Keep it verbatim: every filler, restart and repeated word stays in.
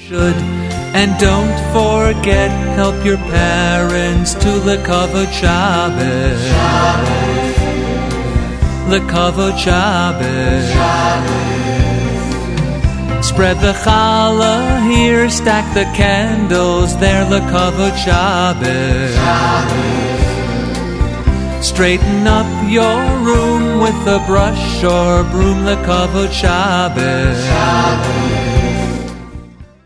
should. And don't forget, help your parents to Lekavod Shabbos. Lekavod Shabbos. Spread the challah here, stack the candles there, Lekavod Shabbos. Straighten up your room with a brush or broom, Lekavod Shabbos.